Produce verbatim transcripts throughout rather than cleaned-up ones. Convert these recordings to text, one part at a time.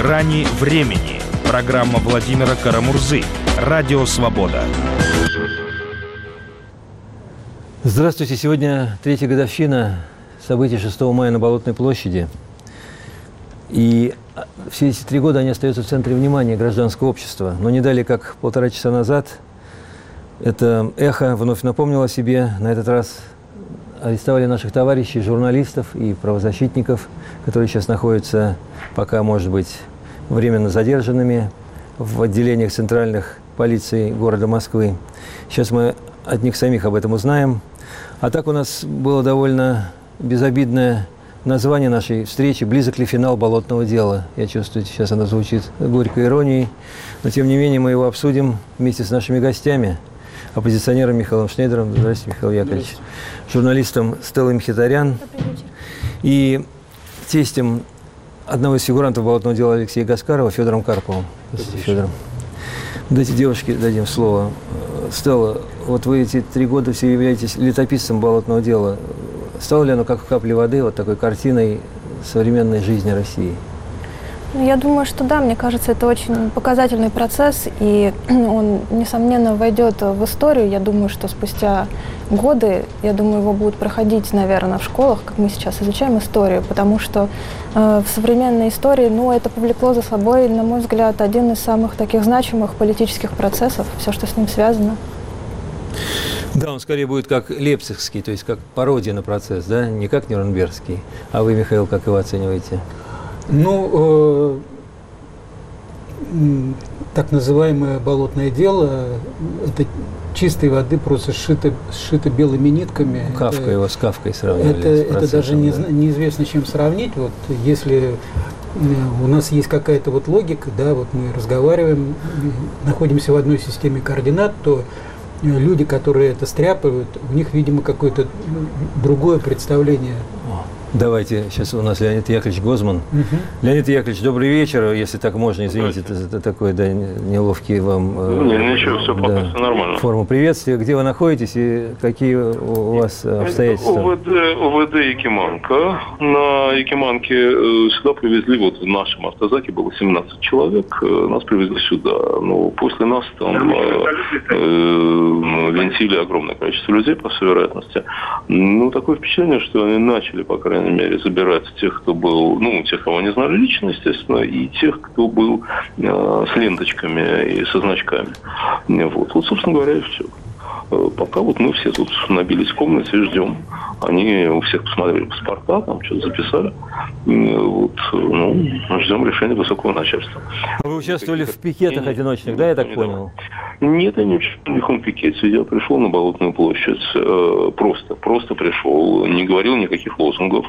«Грани времени». Программа Владимира Карамурзы. Радио «Свобода». Здравствуйте. Сегодня третья годовщина событий шестого мая на Болотной площади. И все эти три года они остаются в центре внимания гражданского общества. Но не далее, как полтора часа назад, это эхо вновь напомнило о себе. На этот раз арестовали наших товарищей, журналистов и правозащитников, которые сейчас находятся, пока, может быть, временно задержанными в отделениях центральных полиции города Москвы. Сейчас мы от них самих об этом узнаем. А так у нас было довольно безобидное название нашей встречи «Близок ли финал болотного дела?». Я чувствую, сейчас оно звучит горькой иронией, но тем не менее мы его обсудим вместе с нашими гостями. Оппозиционером Михаилом Шнейдером. Здравствуйте, Михаил Яковлевич. Журналистом Стеллой Мхитарян. И тестем одного из фигурантов болотного дела Алексея Гаскарова, Федором Карповым. Здравствуйте, Федор. Дайте девушке дадим слово. Стелла, вот вы эти три года все являетесь летописцем болотного дела. Стало ли оно как в капле воды вот такой картиной современной жизни России? Я думаю, что да, мне кажется, это очень показательный процесс, и он, несомненно, войдет в историю. Я думаю, что спустя годы, я думаю, его будут проходить, наверное, в школах, как мы сейчас изучаем историю, потому что э, в современной истории, ну, это повлекло за собой, на мой взгляд, один из самых таких значимых политических процессов, все, что с ним связано. Да, он скорее будет как лейпцигский, то есть как пародия на процесс, да, не как нюрнбергский. А вы, Михаил, как его оцениваете? Ну, э, так называемое болотное дело, это чистой воды просто сшито, сшито белыми нитками. Кафка это, его с Кафкой сравнили. Это, это даже не, да. неизвестно, чем сравнить. Вот если у нас есть какая-то вот логика, да, вот мы разговариваем, находимся в одной системе координат, то люди, которые это стряпают, у них, видимо, какое-то другое представление. Давайте, сейчас у нас Леонид Яковлевич Гозман. Угу. Леонид Яковлевич, добрый вечер, если так можно, извините, это, это такой, да, неловкий вам... Ну, не, ничего, все пока, да, все нормально. Форму приветствия. Где вы находитесь и какие у вас обстоятельства? ОВД, ОВД Якиманка. На Якиманке сюда привезли, вот в нашем автозаке было семнадцать человек, нас привезли сюда. Ну, после нас там э, э, винтили огромное количество людей, по всей вероятности. Ну, такое впечатление, что они начали, по крайней мере, забирать тех, кто был, ну, тех, кого не знали лично, естественно, и тех, кто был э, с ленточками и со значками. Вот, вот, собственно говоря, и все. Пока вот мы все тут набились в комнате и ждем. Они у всех посмотрели паспорта, там что-то записали. Вот, ну, ждем решения высокого начальства. Вы участвовали в пикетах одиночных, да, я так понял? Нет, я не участвовал в никаком пикете. Я пришел на Болотную площадь. Просто, просто пришел. Не говорил никаких лозунгов.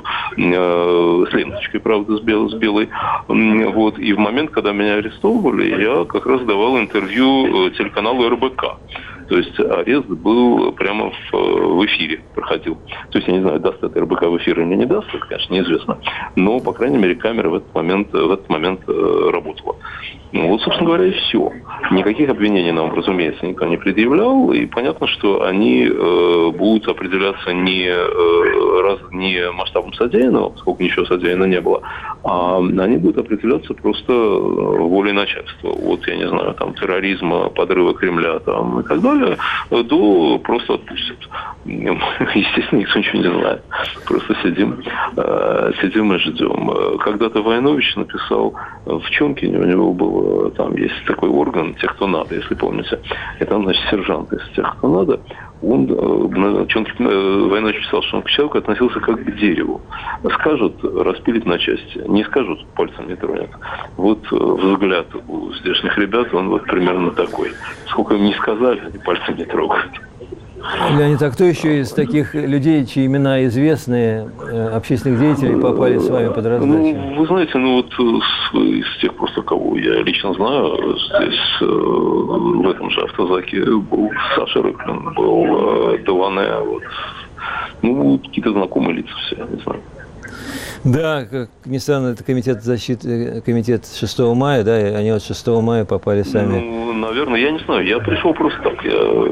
С ленточкой, правда, с белой. С белой. Вот. И в момент, когда меня арестовывали, я как раз давал интервью телеканалу эр бэ ка. То есть арест был прямо в, в эфире, проходил. То есть я не знаю, даст это эр бэ ка в эфир или не даст, это, конечно, неизвестно. Но, по крайней мере, камера в этот момент, в этот момент э, работала. Ну, вот, собственно говоря, и все. Никаких обвинений нам, разумеется, никто не предъявлял. И понятно, что они э, будут определяться не, э, раз, не масштабом содеянного, поскольку ничего содеяно не было, а они будут определяться просто волей начальства. Вот, я не знаю, там, терроризма, подрыва Кремля там, и так далее, до просто отпустят. Естественно, никто ничего не знает. Просто сидим, э, сидим и ждем. Когда-то Войнович написал в Чонкине, у него было, там есть такой орган, тех, кто надо, если помните. И там, значит, сержант из тех, кто надо. Он, Чонкин, Войнович писал, что он к человеку относился как к дереву. Скажут, распилить на части. Не скажут, пальцем не тронет. Вот взгляд у здешних ребят, он вот примерно такой. Сколько им не сказали, они пальцем не трогают. Леонид, а кто еще из таких людей, чьи имена известные, общественных деятелей, попали с вами под раздачу? Ну, вы знаете, ну вот из тех просто, кого я лично знаю, здесь в этом же автозаке был Саша Рыклин, был Делане, вот. Ну, какие-то знакомые лица все, я не знаю. Да, как ни странно, это комитет защиты, комитет шестого мая, да, и они вот шестого мая попали сами. Ну, наверное, я не знаю, я пришел просто так, я,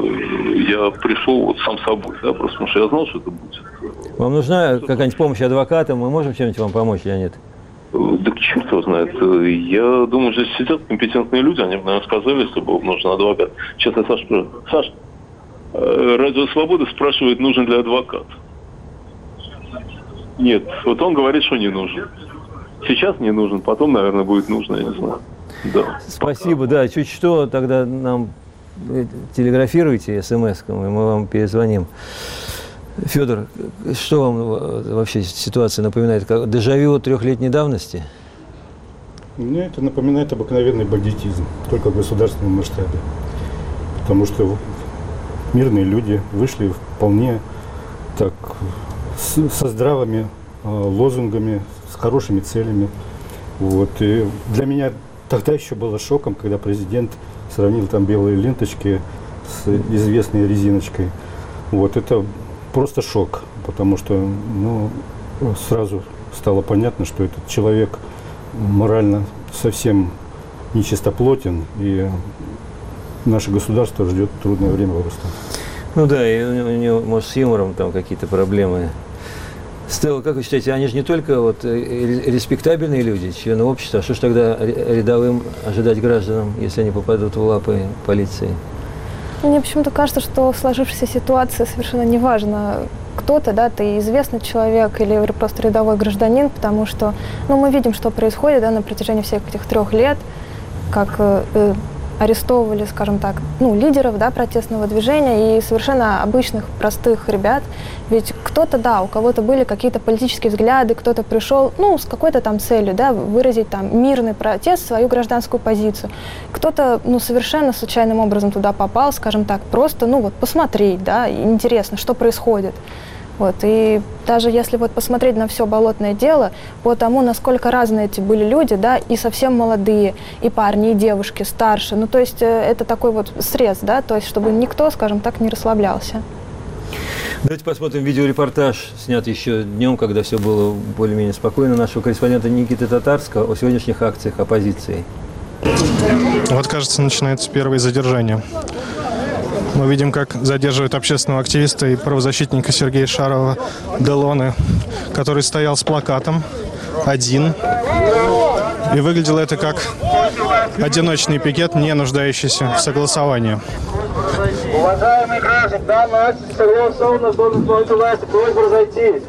я пришел вот сам собой, да, просто потому что я знал, что это будет. Вам нужна какая-нибудь помощь адвоката, мы можем чем-нибудь вам помочь, Леонид? Да черт его знает. Я думаю, здесь сидят компетентные люди, они бы, наверное, сказали, если бы нужен адвокат. Сейчас я Саш спрашиваю. Саш, Радио Свобода спрашивает, нужен ли адвокат. Нет, вот он говорит, что не нужен. Сейчас не нужен, потом, наверное, будет нужно, я не знаю. Да. Спасибо, да, чуть что, тогда нам телеграфируйте смс-ком, и мы вам перезвоним. Федор, что вам вообще ситуация напоминает? Как дежавю трехлетней давности? Мне это напоминает обыкновенный бандитизм, только в государственном масштабе. Потому что мирные люди вышли вполне так с, со здравыми э, лозунгами, с хорошими целями. Вот. И для меня тогда еще было шоком, когда президент сравнил там белые ленточки с известной резиночкой. Вот. Это просто шок, потому что ну, сразу стало понятно, что этот человек морально совсем нечистоплотен, и наше государство ждет трудное время в Ростове. Ну да, и у него, может, с юмором там какие-то проблемы. Стелла, как вы считаете, они же не только вот респектабельные люди, члены общества, а что ж тогда рядовым ожидать гражданам, если они попадут в лапы полиции? Мне почему-то кажется, что в сложившейся ситуации совершенно неважно, кто ты, да, ты известный человек или просто рядовой гражданин, потому что, ну, мы видим, что происходит, да, на протяжении всех этих трех лет, как э, арестовывали, скажем так, ну, лидеров, да, протестного движения и совершенно обычных, простых ребят. Ведь кто-то, да, у кого-то были какие-то политические взгляды, кто-то пришел, ну, с какой-то там целью, да, выразить там мирный протест, свою гражданскую позицию. Кто-то, ну, совершенно случайным образом туда попал, скажем так, просто, ну, вот посмотреть, да, интересно, что происходит. Вот, и даже если вот посмотреть на все болотное дело, по тому, насколько разные эти были люди, да, и совсем молодые, и парни, и девушки, старше, ну, то есть это такой вот срез, да, то есть чтобы никто, скажем так, не расслаблялся. Давайте посмотрим видеорепортаж, снятый еще днем, когда все было более-менее спокойно, нашего корреспондента Никиты Татарского о сегодняшних акциях оппозиции. Вот, кажется, начинается первое задержание. Мы видим, как задерживают общественного активиста и правозащитника Сергея Шарова Делоне, который стоял с плакатом один. И выглядело это как одиночный пикет, не нуждающийся в согласовании. Уважаемые граждане, данная акция согласована с должностью исполнительной власти. Просьба разойтись.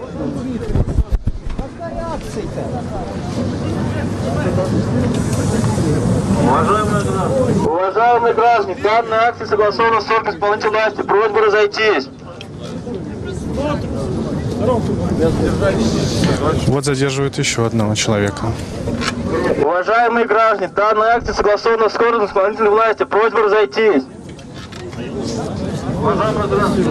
Уважаемые граждане, данная акция согласована с органом исполнительной власти. Просьба разойтись. Вот задерживают еще одного человека. Уважаемые граждане, данная акция согласована с органом исполнительной власти. Просьба разойтись. Уважаемые граждане,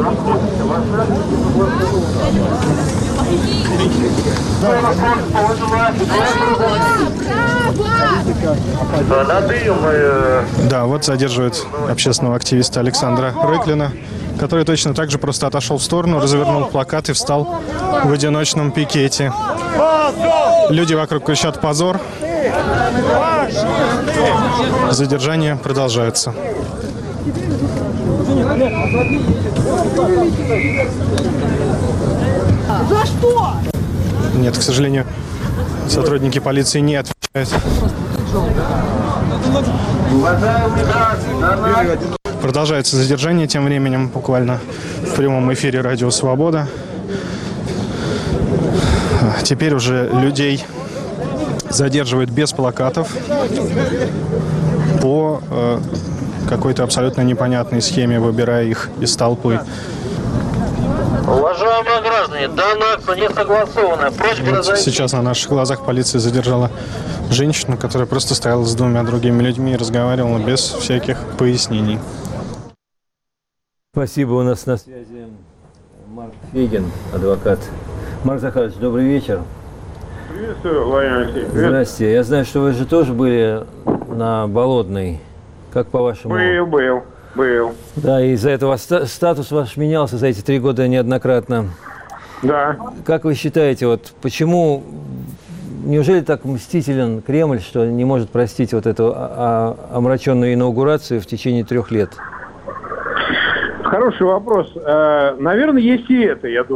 Да, вот задерживают общественного активиста Александра Рыклина, который точно так же просто отошел в сторону, развернул плакат и встал в одиночном пикете. Люди вокруг кричат «Позор!». Задержание продолжается. За что? Нет, к сожалению, сотрудники полиции не отвечают. Продолжается задержание тем временем, буквально в прямом эфире «Радио Свобода». Теперь уже людей задерживают без плакатов по э, какой-то абсолютно непонятной схеме, выбирая их из толпы. Уважаемые граждане, данная акция не согласованная. Просьба разойтись. Сейчас на наших глазах полиция задержала женщину, которая просто стояла с двумя другими людьми и разговаривала без всяких пояснений. Спасибо. У нас на связи Марк Фегин, адвокат. Марк Захарович, добрый вечер. Приветствую, Владимир Алексеевич. Здравствуйте. Я знаю, что вы же тоже были на Болотной. Как по-вашему? Был, был, был. Да, и из-за этого статус ваш менялся за эти три года неоднократно. Да. Как вы считаете, вот почему, неужели так мстителен Кремль, что не может простить вот эту омраченную инаугурацию в течение трех лет? Хороший вопрос. Наверное, есть и это, я думаю.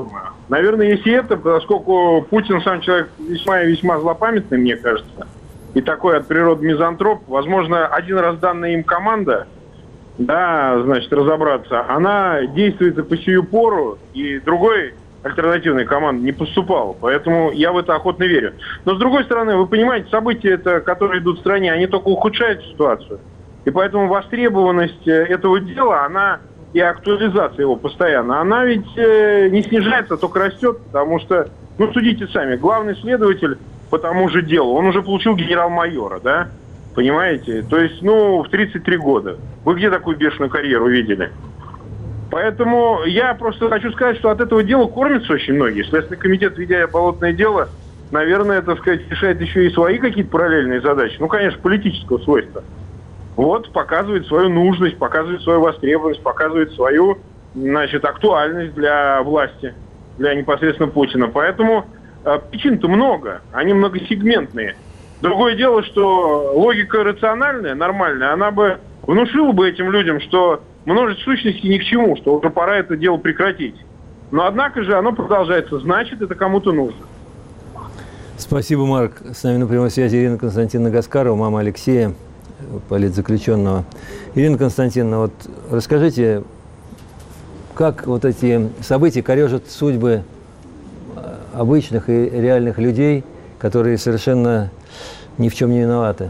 Наверное, если это, поскольку Путин сам человек весьма и весьма злопамятный, мне кажется, и такой от природы мизантроп, возможно, один раз данная им команда, да, значит, разобраться, она действует и по сию пору, и другой альтернативной команды не поступала. Поэтому я в это охотно верю. Но, с другой стороны, вы понимаете, события, это, которые идут в стране, они только ухудшают ситуацию. И поэтому востребованность этого дела, она и актуализация его постоянно, она ведь э, не снижается, а только растет, потому что, ну, судите сами, главный следователь по тому же делу, он уже получил генерал-майора, да? Понимаете? То есть, ну, в тридцать три года. Вы где такую бешеную карьеру видели? Поэтому я просто хочу сказать, что от этого дела кормятся очень многие. Следственный комитет, ведя болотное дело, наверное, так сказать, решает еще и свои какие-то параллельные задачи. Ну, конечно, политического свойства. Вот, показывает свою нужность, показывает свою востребованность, показывает свою, значит, актуальность для власти, для непосредственно Путина. Поэтому э, причин-то много, они многосегментные. Другое дело, что логика рациональная, нормальная, она бы внушила бы этим людям, что множество сущностей ни к чему, что уже пора это дело прекратить. Но однако же оно продолжается, значит, это кому-то нужно. Спасибо, Марк. С нами на прямой связи Ирина Константиновна Гаскарова, мама Алексея, политзаключенного. Ирина Константиновна, вот расскажите, как вот эти события корежат судьбы обычных и реальных людей, которые совершенно ни в чем не виноваты?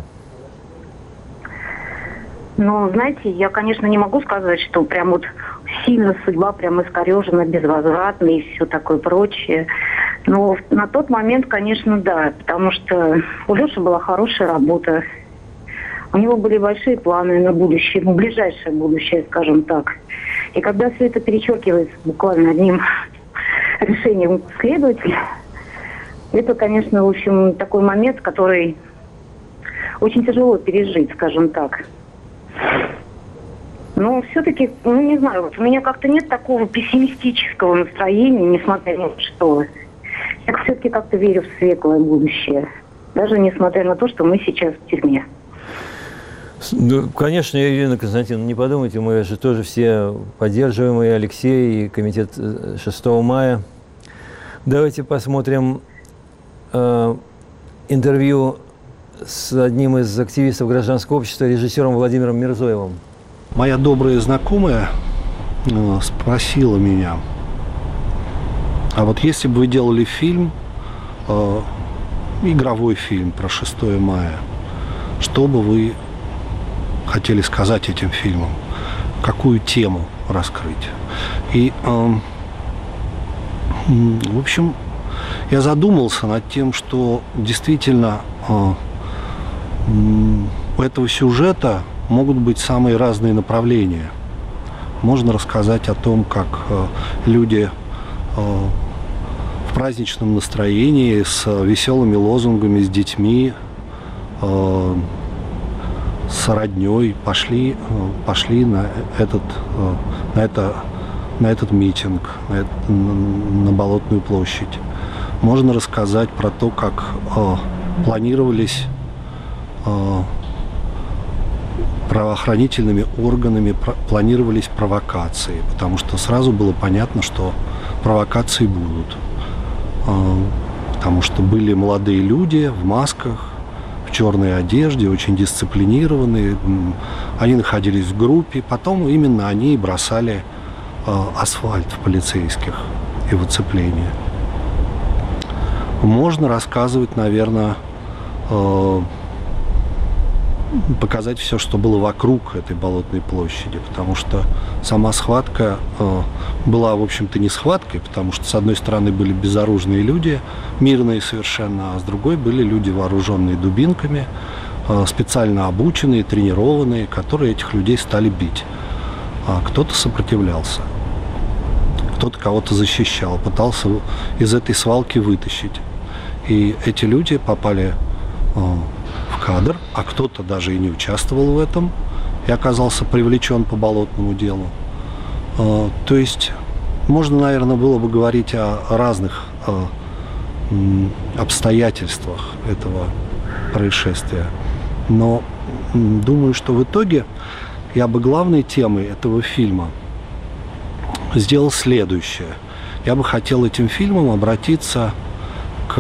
Ну, знаете, я, конечно, не могу сказать, что прям вот сильно судьба прям искорежена, безвозвратна и все такое прочее. Но на тот момент, конечно, да, потому что у Леши была хорошая работа. У него были большие планы на будущее, ну, ближайшее будущее, скажем так. И когда все это перечеркивается буквально одним решением следователя, это, конечно, в общем, такой момент, который очень тяжело пережить, скажем так. Но все-таки, ну, не знаю, вот у меня как-то нет такого пессимистического настроения, несмотря на что. Я все-таки как-то верю в светлое будущее, даже несмотря на то, что мы сейчас в тюрьме. Ну, конечно, Ирина Константиновна, не подумайте, мы же тоже все поддерживаем, и Алексей, и комитет шестого мая. Давайте посмотрим э, интервью с одним из активистов гражданского общества, режиссером Владимиром Мирзоевым. Моя добрая знакомая э, спросила меня, а вот если бы вы делали фильм, э, игровой фильм про шестое мая, что бы вы хотели сказать этим фильмом? Какую тему раскрыть? И, э, в общем, я задумался над тем, что действительно э, у этого сюжета могут быть самые разные направления. Можно рассказать о том, как э, люди э, в праздничном настроении, с веселыми лозунгами, с детьми, э, с роднёй пошли, э, пошли на этот, э, на это, на этот митинг, на, это, на, на Болотную площадь. Можно рассказать про то, как э, планировались э, правоохранительными органами про- планировались провокации, потому что сразу было понятно, что провокации будут. Э, потому что были молодые люди в масках, в черной одежде, очень дисциплинированные. Они находились в группе, потом именно они и бросали э, асфальт в полицейских и в оцепление. Можно рассказывать, наверное, э, показать все, что было вокруг этой Болотной площади, потому что сама схватка э, была, в общем-то, не схваткой, потому что, с одной стороны, были безоружные люди, мирные совершенно, а с другой были люди, вооруженные дубинками, э, специально обученные, тренированные, которые этих людей стали бить. А кто-то сопротивлялся, кто-то кого-то защищал, пытался из этой свалки вытащить. И эти люди попали э, в кадр, а кто-то даже и не участвовал в этом и оказался привлечен по болотному делу. Э, то есть можно, наверное, было бы говорить о разных э, обстоятельствах этого происшествия. Но э, думаю, что в итоге я бы главной темой этого фильма сделал следующее. я бы хотел этим фильмом обратиться к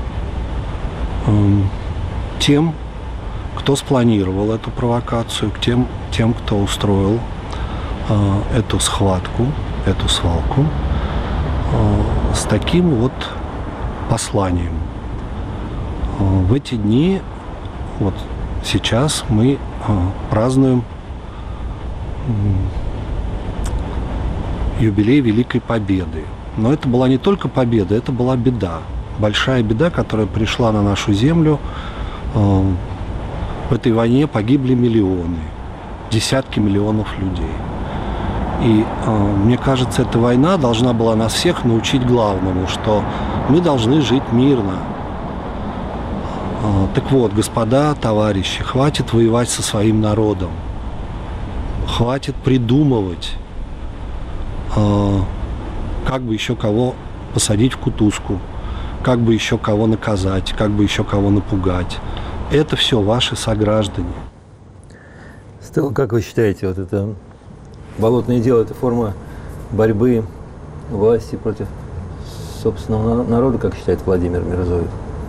э, тем, кто спланировал эту провокацию, к тем, тем кто устроил э, эту схватку, эту свалку, э, с таким вот посланием. Э, в эти дни, вот сейчас мы э, празднуем э, юбилей Великой Победы. Но это была не только победа, это была беда. Большая беда, которая пришла на нашу землю. В этой войне погибли миллионы, десятки миллионов людей. И мне кажется, эта война должна была нас всех научить главному, что мы должны жить мирно. Так вот, господа, товарищи, хватит воевать со своим народом. Хватит придумывать, как бы еще кого посадить в кутузку, как бы еще кого наказать, как бы еще кого напугать. Это все ваши сограждане. Стелла, как вы считаете, вот это болотное дело – это форма борьбы власти против собственного народа, как считает Владимир Мирзоев?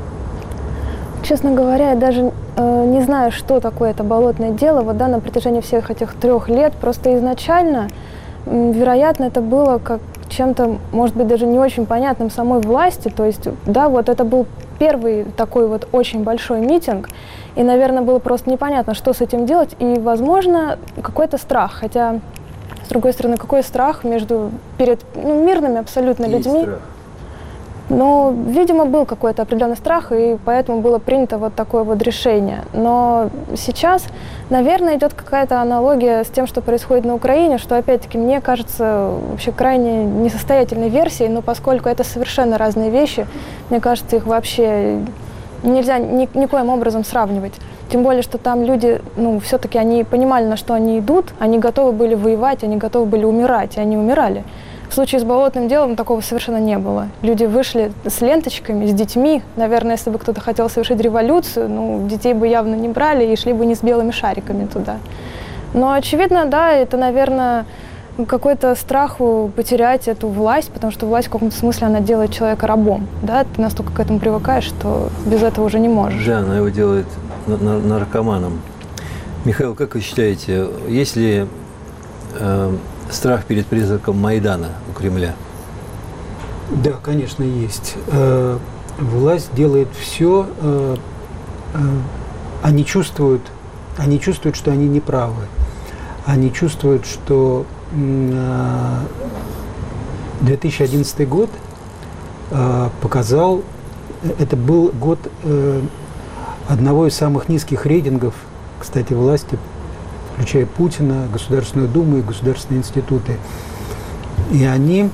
Честно говоря, я даже э, не знаю, что такое это болотное дело. Вот, да, на протяжении всех этих трех лет просто изначально, э, вероятно, это было как чем-то, может быть, даже не очень понятным самой власти. То есть, да, вот это был первый такой вот очень большой митинг, и, наверное, было просто непонятно, что с этим делать, и, возможно, какой-то страх. Хотя, с другой стороны, какой страх между перед ну, мирными абсолютно Есть людьми? Страх. Но, видимо, был какой-то определенный страх, и поэтому было принято вот такое вот решение. Но сейчас, наверное, идет какая-то аналогия с тем, что происходит на Украине, что, опять-таки, мне кажется вообще крайне несостоятельной версией, но поскольку это совершенно разные вещи, мне кажется, их вообще нельзя ни, никоим образом сравнивать. Тем более, что там люди, ну, все-таки они понимали, на что они идут, они готовы были воевать, они готовы были умирать, и они умирали. В случае с болотным делом такого совершенно не было. Люди вышли с ленточками, с детьми. Наверное, если бы кто-то хотел совершить революцию, ну, детей бы явно не брали и шли бы не с белыми шариками туда. Но, очевидно, да, это, наверное, какой-то страх потерять эту власть, потому что власть в каком-то смысле, она делает человека рабом. Да? Ты настолько к этому привыкаешь, что без этого уже не можешь. Да, она его делает наркоманом. Михаил, как вы считаете, есть ли э, страх перед призраком Майдана у Кремля? Да, конечно, есть. Э, власть делает все, э, э, они чувствуют, они чувствуют, что они неправы. Они чувствуют, что э, две тысячи одиннадцатый год э, показал, это был год э, одного из самых низких рейтингов, кстати, власти, включая Путина, Государственную Думу и государственные институты. И они,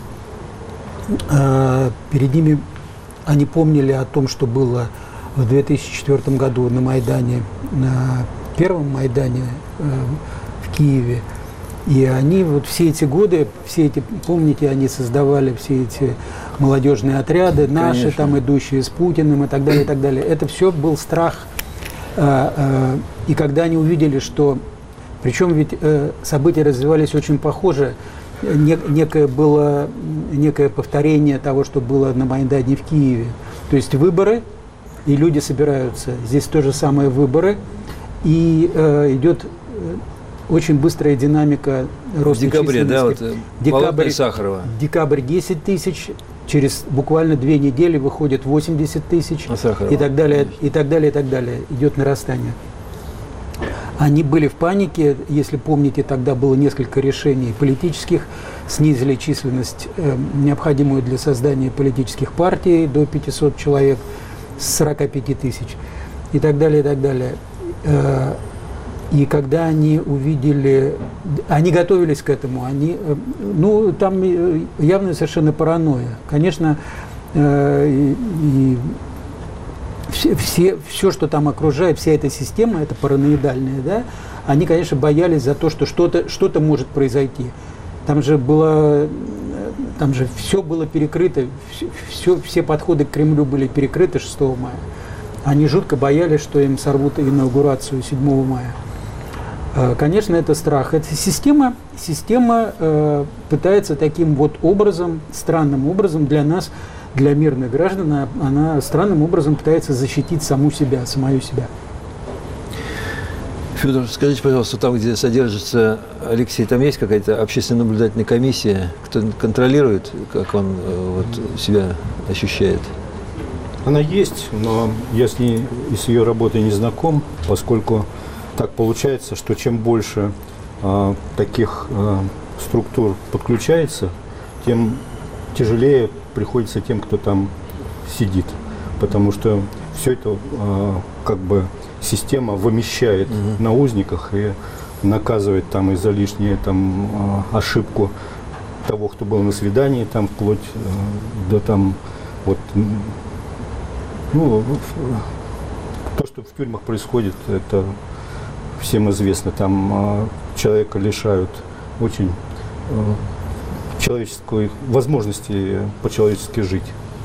э, перед ними, они помнили о том, что было в две тысячи четвёртом году на Майдане, на первом Майдане э, в Киеве. И они вот все эти годы, все эти, помните, они создавали все эти молодежные отряды, наши, конечно, там идущие с Путиным и так далее, и так далее. Это все был страх. Э, э, и когда они увидели, что причем ведь э, события развивались очень похоже. Не, некое было некое повторение того, что было на Майдане в Киеве. То есть выборы, и люди собираются. Здесь то же самое выборы. И э, идет очень быстрая динамика роста численности. В декабре, да, вот декабрь, Сахарова. Декабрь десять тысяч, через буквально две недели выходит восемьдесят тысяч. А и так далее, и так далее, и так далее. Идет нарастание. Они были в панике, если помните, тогда было несколько решений политических, снизили численность, э, необходимую для создания политических партий до пятисот человек с сорока пяти тысяч и так далее, и так далее. Э, и когда они увидели, они готовились к этому, они, э, ну, там явно совершенно паранойя. Конечно, э, и, и Все, все, все, что там окружает, вся эта система, это параноидальная, да, они, конечно, боялись за то, что что-то, что-то может произойти. Там же было, там же все было перекрыто, все, все, все подходы к Кремлю были перекрыты шестого мая. Они жутко боялись, что им сорвут инаугурацию седьмого мая. Конечно, это страх. Эта система, система э, пытается таким вот образом, странным образом для нас, для мирных граждан, она странным образом пытается защитить саму себя, самую себя. Федор, скажите, пожалуйста, там, где содержится Алексей, там есть какая-то общественная наблюдательная комиссия, кто контролирует, как он вот, себя ощущает? Она есть, но я с ней и с ее работой не знаком, поскольку так получается, что чем больше а, таких а, структур подключается, тем тяжелее приходится тем, кто там сидит, потому что все это а, как бы система вымещает угу. на узниках и наказывает там и за лишнюю там ошибку того, кто был на свидании, там вплоть до там вот ну то, что в тюрьмах происходит, это всем известно. Там человека лишают очень человеческой возможности по-человечески жить.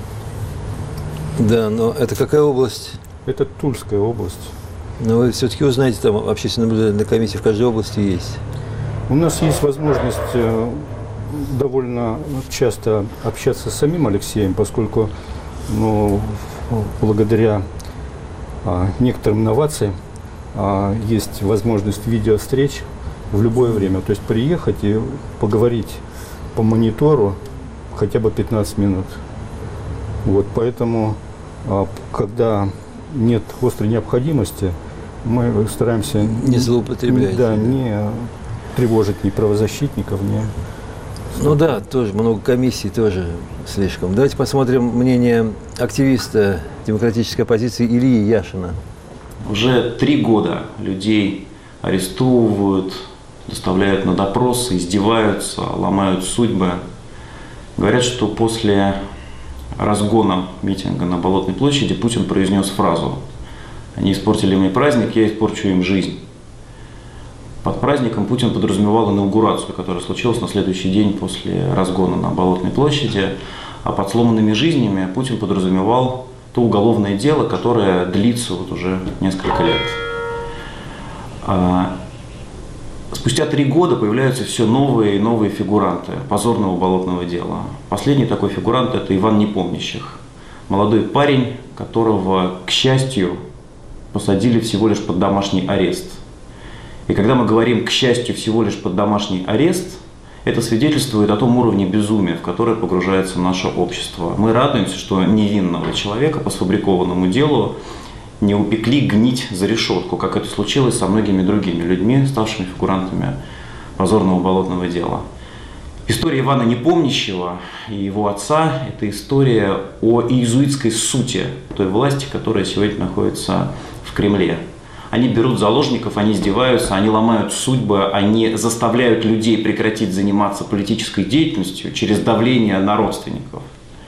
Да, но это какая область? Это Тульская область. Но вы все-таки узнаете, там общественная наблюдательная комиссия в каждой области есть. У нас есть возможность довольно часто общаться с самим Алексеем, поскольку ну, благодаря а, некоторым инновациям а, есть возможность видеовстреч в любое время. То есть приехать и поговорить по монитору хотя бы пятнадцать минут. Вот, поэтому, а, когда нет острой необходимости, мы стараемся не злоупотреблять, да, не тревожить ни правозащитников, ни... Ну да, тоже много комиссий, тоже слишком. Давайте посмотрим мнение активиста демократической оппозиции Ильи Яшина. Уже три года людей арестовывают, доставляют на допросы, издеваются, ломают судьбы. Говорят, что после разгона митинга на Болотной площади Путин произнес фразу: «Они испортили мне праздник, я испорчу им жизнь». Под праздником Путин подразумевал инаугурацию, которая случилась на следующий день после разгона на Болотной площади. А под сломанными жизнями Путин подразумевал то уголовное дело, которое длится вот уже несколько лет. Спустя три года появляются все новые и новые фигуранты позорного болотного дела. Последний такой фигурант – это Иван Непомнящих. Молодой парень, которого, к счастью, посадили всего лишь под домашний арест. И когда мы говорим, к счастью, всего лишь под домашний арест, это свидетельствует о том уровне безумия, в которое погружается наше общество. Мы радуемся, что невинного человека по сфабрикованному делу не упекли гнить за решетку, как это случилось со многими другими людьми, ставшими фигурантами позорного болотного дела. История Ивана Непомнящего и его отца – это история о иезуитской сути той власти, которая сегодня находится в Кремле. Они берут заложников, они издеваются, они ломают судьбы, они заставляют людей прекратить заниматься политической деятельностью через давление на родственников.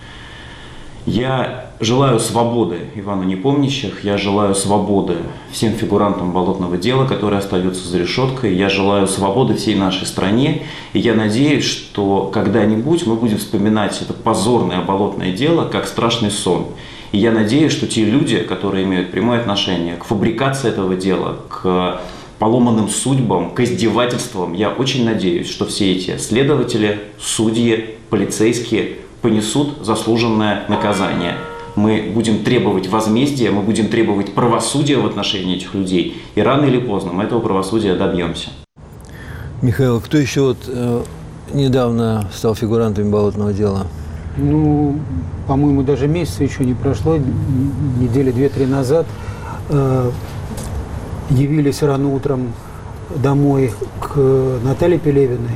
Я желаю свободы Ивану Непомнящих, я желаю свободы всем фигурантам болотного дела, которые остаются за решеткой, я желаю свободы всей нашей стране, и я надеюсь, что когда-нибудь мы будем вспоминать это позорное болотное дело как страшный сон. И я надеюсь, что те люди, которые имеют прямое отношение к фабрикации этого дела, к поломанным судьбам, к издевательствам, я очень надеюсь, что все эти следователи, судьи, полицейские понесут заслуженное наказание. Мы будем требовать возмездия, мы будем требовать правосудия в отношении этих людей, и рано или поздно мы этого правосудия добьемся. Михаил, кто еще вот, э, недавно стал фигурантами болотного дела? Ну, по-моему, даже месяца еще не прошло, недели две-три назад э, явились рано утром домой к Наталье Пелевиной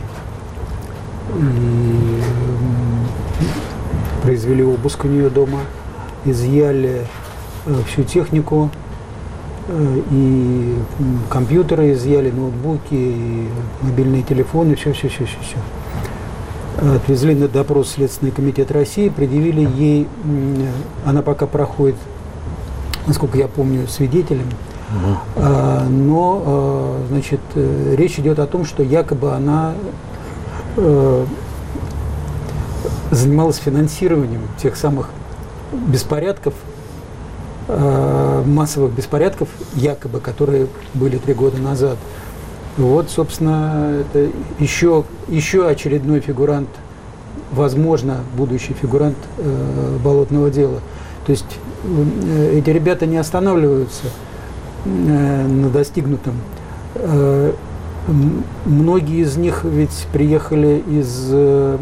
и произвели обыск у нее дома, изъяли э, всю технику, э, и компьютеры изъяли, ноутбуки, и мобильные телефоны, все-все-все-все-все. Отвезли на допрос в Следственный комитет России, предъявили ей, она пока проходит, насколько я помню, свидетелем, угу. но, значит, речь идет о том, что якобы она занималась финансированием тех самых беспорядков, массовых беспорядков, якобы, которые были три года назад Вот, собственно, это еще, еще очередной фигурант, возможно, будущий фигурант э, болотного дела. То есть э, эти ребята не останавливаются э, на достигнутом. Э, многие из них ведь приехали из э,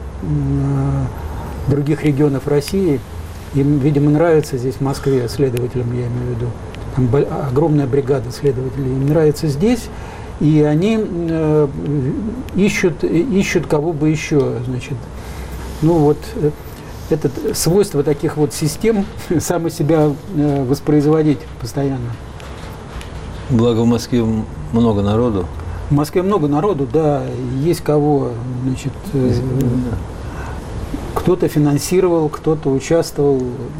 э, других регионов России. Им, видимо, нравится здесь, в Москве, следователям, я имею в виду. Там огромная бригада следователей. Им нравится здесь. И они э, ищут, ищут кого бы еще, значит. Ну вот, э, это свойство таких вот систем, само себя э, воспроизводить постоянно. Благо в Москве много народу. В Москве много народу, да, есть кого, значит, э, кто-то финансировал, кто-то участвовал.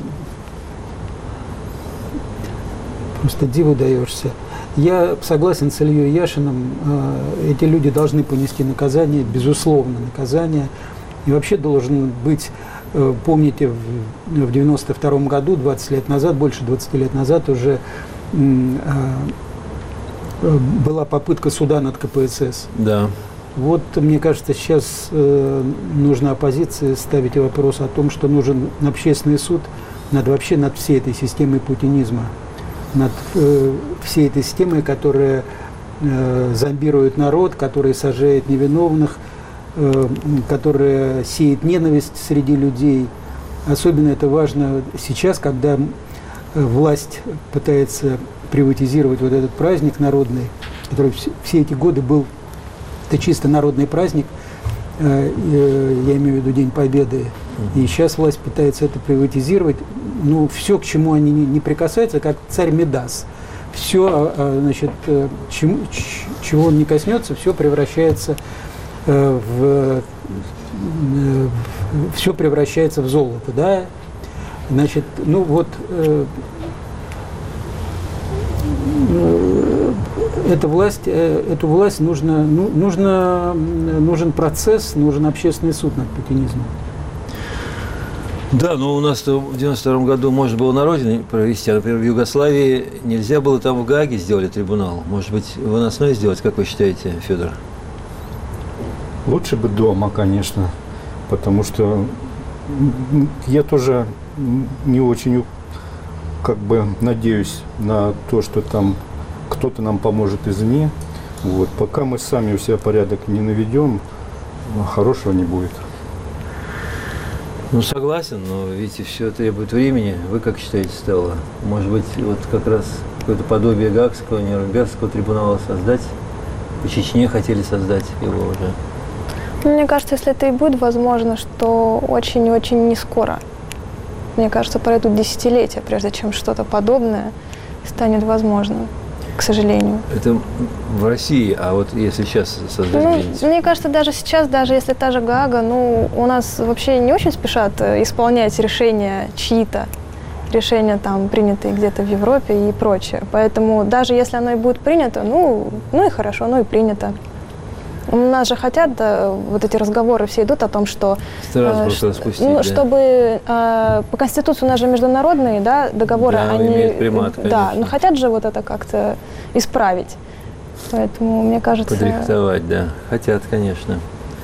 Просто диву даешься. Я согласен с Ильей Яшиным, эти люди должны понести наказание, безусловно, наказание. И вообще должен быть, помните, в девяносто втором году, двадцать лет назад, больше двадцати лет назад уже была попытка суда над ка пэ эс эс. Да. Вот, мне кажется, сейчас нужно оппозиции ставить вопрос о том, что нужен общественный суд над вообще над всей этой системой путинизма. Над э, всей этой системой, которая э, зомбирует народ, которая сажает невиновных, э, которая сеет ненависть среди людей. Особенно это важно сейчас, когда э, власть пытается приватизировать вот этот праздник народный, который все, все эти годы был, это чисто народный праздник, э, э, я имею в виду День Победы. И сейчас власть пытается это приватизировать. Ну, все, к чему они не прикасаются, как царь Мидас. Все, значит, чему, чего он не коснется, все превращается в, все превращается в золото, да? Значит, ну вот, эта власть, эту власть нужно, ну, нужно, нужен процесс, нужен общественный суд над путинизмом. Да, но у нас в девяносто втором году можно было на родине провести, а, например, в Югославии нельзя было, там в Гааге сделали трибунал. Может быть, в выносной сделать, как вы считаете, Федор? Лучше бы дома, конечно, потому что я тоже не очень, как бы, надеюсь на то, что там кто-то нам поможет извне. Вот. Пока мы сами у себя порядок не наведем, хорошего не будет. Ну, согласен, но видите, все требует времени. Вы как считаете, Стелла? Может быть, вот как раз какое-то подобие Гаагского, Нюрнбергского трибунала создать? По Чечне хотели создать его уже. Мне кажется, если это и будет возможно, что очень-очень не скоро. Мне кажется, пройдут десятилетия, прежде чем что-то подобное станет возможным, к сожалению. Это в России, а вот если сейчас создать ну, где-нибудь? Мне кажется, даже сейчас, даже если та же Гаага, ну, у нас вообще не очень спешат исполнять решения чьи-то, решения там принятые где-то в Европе и прочее. Поэтому даже если оно и будет принято, ну, ну и хорошо, ну и принято. У нас же хотят, да, вот эти разговоры все идут о том, что, э, что спустить, ну, да. чтобы э, по Конституции у нас же международные, да, договоры, да, они имеют примат, да, но хотят же вот это как-то исправить. Поэтому, мне кажется... Подрихтовать, да. Хотят, конечно.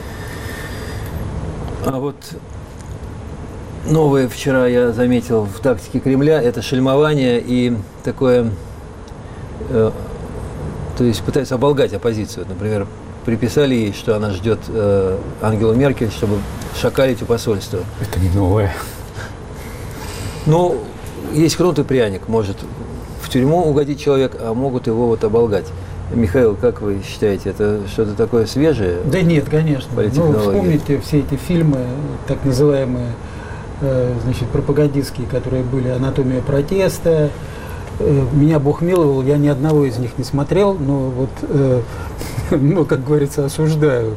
А вот новое вчера я заметил в тактике Кремля, это шельмование и такое, э, то есть пытаются оболгать оппозицию. Например, приписали ей, что она ждет э, Ангелу Меркель, чтобы шакалить у посольства. Это не новое. Ну, есть кнут и пряник. Может в тюрьму угодить человек, а могут его вот оболгать. Михаил, как вы считаете, это что-то такое свежее? Да нет, конечно. Ну, вспомните все эти фильмы, так называемые, э, значит, пропагандистские, которые были «Анатомия протеста». Э, меня Бог миловал, я ни одного из них не смотрел, но вот, э, ну, как говорится, осуждаю.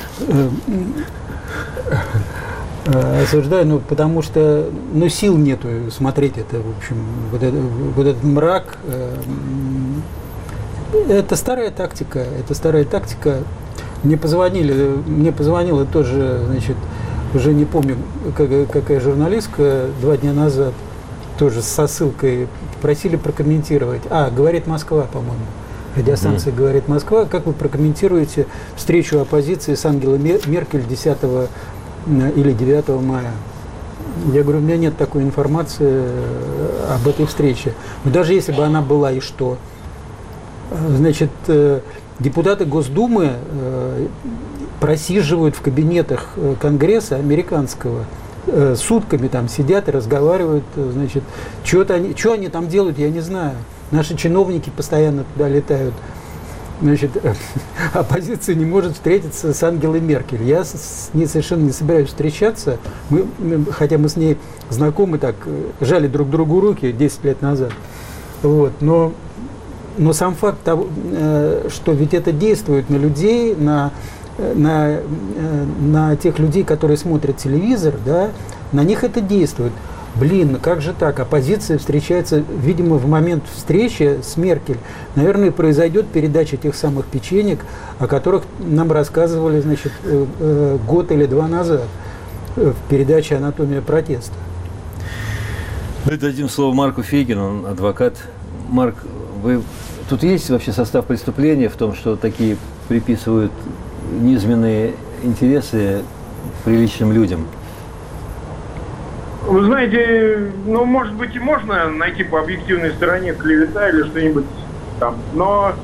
Осуждаю, ну, потому что, ну, сил нету смотреть это, в общем, вот, это, вот этот мрак. Э, Это старая тактика, это старая тактика. Мне позвонили, мне позвонила тоже, значит, уже не помню, какая, какая журналистка, два дня назад, тоже со ссылкой, просили прокомментировать. А, говорит Москва, по-моему. радиостанции «Говорит Москва». Как вы прокомментируете встречу оппозиции с Ангелой Меркель десятого или девятого мая? Я говорю, у меня нет такой информации об этой встрече. Но даже если бы она была, и что? Значит, депутаты Госдумы просиживают в кабинетах Конгресса американского, сутками там сидят и разговаривают, значит, что они, что они там делают, я не знаю. Наши чиновники постоянно туда летают. Значит, оппозиция не может встретиться с Ангелой Меркель. Я с ней совершенно не собираюсь встречаться, мы, хотя мы с ней знакомы, так, жали друг другу руки десять лет назад. Вот, но, но сам факт того, что ведь это действует на людей, на, на, на тех людей, которые смотрят телевизор, да, на них это действует. Блин, как же так? Оппозиция встречается, видимо, в момент встречи с Меркель. Наверное, произойдет передача тех самых печенек, о которых нам рассказывали, значит, год или два назад в передаче «Анатомия протеста». Мы дадим слово Марку Фейгину, он адвокат. Марк, вы... тут есть вообще состав преступления в том, что такие приписывают низменные интересы приличным людям? Вы знаете, ну, может быть, и можно найти по объективной стороне клевета или что-нибудь там, но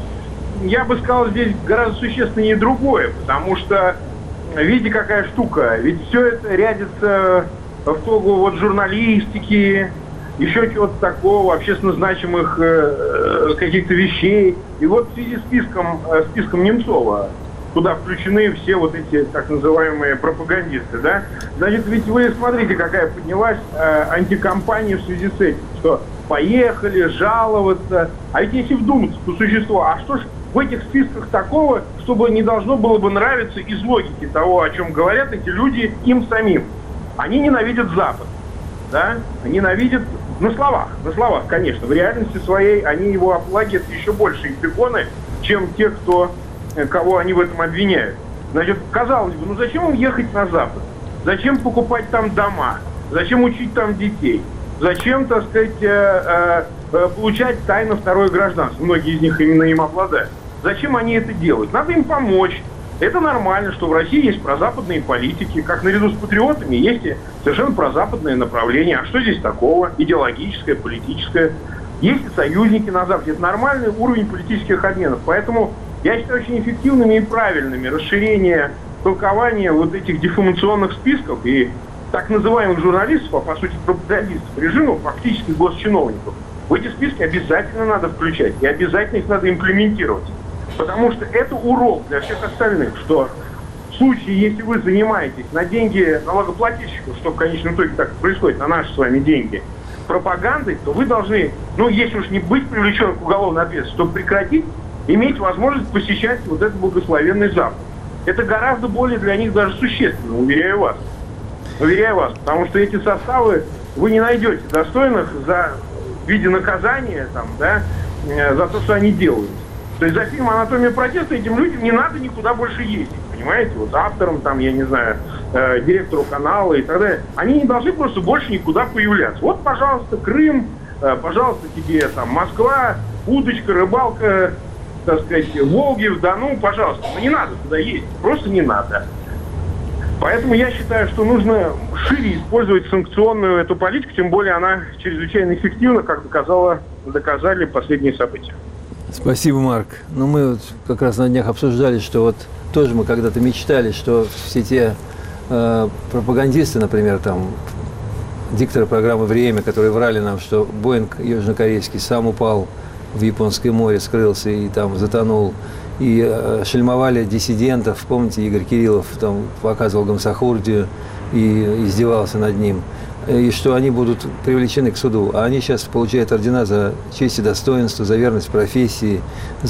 я бы сказал, здесь гораздо существеннее другое, потому что, видите, какая штука, ведь все это рядится в тогу вот журналистики, еще чего-то такого, общественно значимых э, каких-то вещей. И вот в связи с списком, э, списком Немцова, куда включены все вот эти так называемые пропагандисты, да? Значит, ведь вы смотрите, какая поднялась э, антикомпания в связи с этим, что поехали жаловаться. А ведь если вдуматься по существу, а что ж в этих списках такого, чтобы не должно было бы нравиться из логики того, о чем говорят эти люди им самим? Они ненавидят Запад, да? Ненавидят на словах, на словах, конечно. В реальности своей они его облагают еще больше эпигоны, чем те, кто... кого они в этом обвиняют. Значит, казалось бы, ну зачем им ехать на Запад? Зачем покупать там дома? Зачем учить там детей? Зачем, так сказать, э, э, получать тайно второе гражданство? Многие из них именно им обладают. Зачем они это делают? Надо им помочь. Это нормально, что в России есть прозападные политики, как наряду с патриотами есть и совершенно прозападное направление. А что здесь такого? Идеологическое, политическое. Есть и союзники на Западе. Это нормальный уровень политических обменов. Поэтому я считаю очень эффективными и правильными расширение толкования вот этих дефамационных списков и так называемых журналистов, а по сути пропагандистов режима, фактически госчиновников. В эти списки обязательно надо включать и обязательно их надо имплементировать. Потому что это урок для всех остальных, что в случае, если вы занимаетесь на деньги налогоплательщиков, что в конечном итоге так происходит, на наши с вами деньги, пропагандой, то вы должны, ну если уж не быть привлеченным к уголовной ответственности, чтобы прекратить иметь возможность посещать вот этот благословенный Запад. Это гораздо более для них даже существенно, уверяю вас. Уверяю вас, потому что эти составы вы не найдете достойных за, в виде наказания там, да, за то, что они делают. То есть за фильм «Анатомия протеста» этим людям не надо никуда больше ездить, понимаете? Вот авторам, там, я не знаю, э, директору канала и так далее. Они не должны просто больше никуда появляться. Вот, пожалуйста, Крым, э, пожалуйста, тебе там Москва, удочка, рыбалка, так сказать, Волги, в Дону, пожалуйста. Но не надо туда ездить, просто не надо. Поэтому я считаю, что нужно шире использовать санкционную эту политику, тем более она чрезвычайно эффективна, как доказала, доказали последние события. Спасибо, Марк. Ну, мы вот как раз на днях обсуждали, что вот тоже мы когда-то мечтали, что все те э, пропагандисты, например, там, дикторы программы «Время», которые врали нам, что Боинг южнокорейский сам упал в Японское море, скрылся и там затонул, и э, шельмовали диссидентов. Помните, Игорь Кириллов там показывал гомосахурдию и издевался над ним. И что они будут привлечены к суду. А они сейчас получают ордена за честь и достоинство, за верность профессии,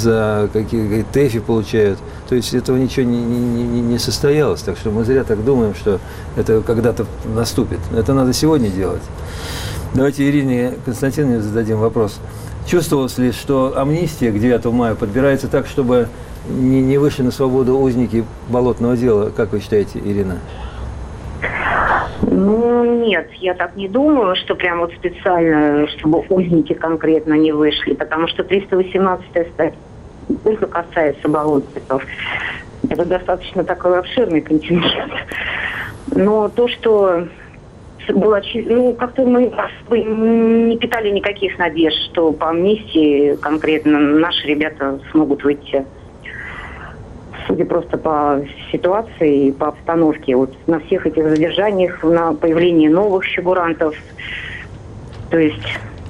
за какие ТЭФИ получают. То есть этого ничего не, не, не состоялось. Так что мы зря так думаем, что это когда-то наступит. Это надо сегодня делать. Давайте Ирине Константиновне зададим вопрос. Чувствовалось ли, что амнистия к девятому мая подбирается так, чтобы не, не вышли на свободу узники болотного дела? Как вы считаете, Ирина? Ну, нет, я так не думаю, что прям вот специально, чтобы узники конкретно не вышли, потому что триста восемнадцатая статья не только касается болотников. Это достаточно такой обширный контингент. Но то, что было, ну, как-то мы не питали никаких надежд, что по амнистии конкретно наши ребята смогут выйти. Судя просто по ситуации и по обстановке, вот на всех этих задержаниях, на появлении новых фигурантов, то есть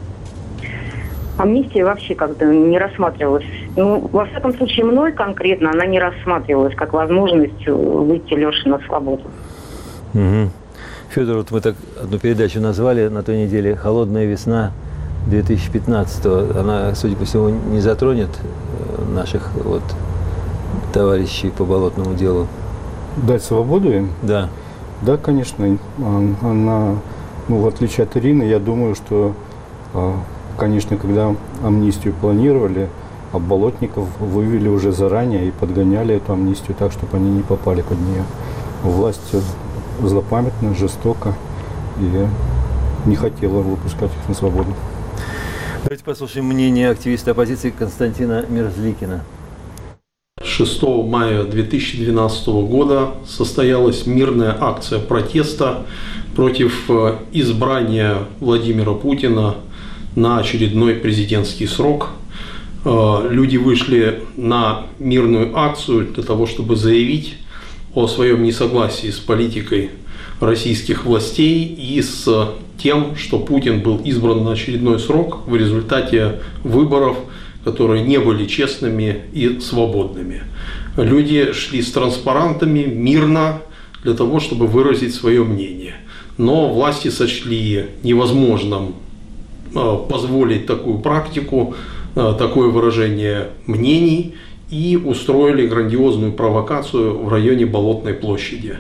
амнистия вообще как-то не рассматривалась. Ну, во всяком случае, мной конкретно она не рассматривалась как возможность выйти Леше на свободу. Угу. Федор, вот мы так одну передачу назвали на той неделе «Холодная весна две тысячи пятнадцатого». Она, судя по всему, не затронет наших вот товарищей по болотному делу. Дать свободу им? Да. Да, конечно. Она, ну, в отличие от Ирины, я думаю, что, конечно, когда амнистию планировали, а болотников вывели уже заранее и подгоняли эту амнистию так, чтобы они не попали под нее. Власть злопамятна, жестоко и не хотела выпускать их на свободу. Давайте послушаем мнение активиста оппозиции Константина Мерзликина. шестого мая две тысячи двенадцатого года состоялась мирная акция протеста против избрания Владимира Путина на очередной президентский срок. Люди вышли на мирную акцию для того, чтобы заявить о своем несогласии с политикой российских властей и с тем, что Путин был избран на очередной срок в результате выборов, которые не были честными и свободными. Люди шли с транспарантами мирно для того, чтобы выразить свое мнение. Но власти сочли невозможным позволить такую практику, такое выражение мнений, и устроили грандиозную провокацию в районе Болотной площади.